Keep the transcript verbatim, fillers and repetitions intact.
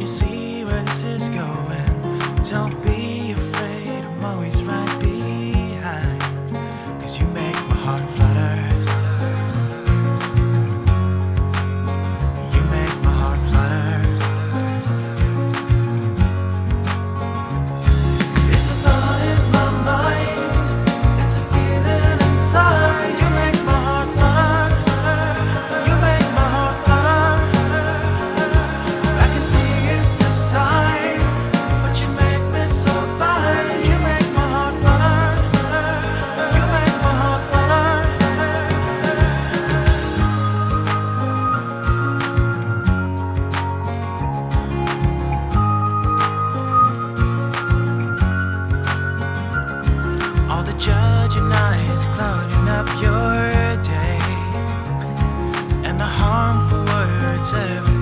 see where this is going. Don't be afraid, I'm always right behind. Cause you make my heart flutter. You make my heart flutter. It's a thought in my mind, it's a feeling inside. You make my heart flutter. You make my heart flutter. I can see it's a sign, but you make me so blind. You make my heart flutter. You make my heart flutter. All the judging eyes clouding up your day, and the harmful words everything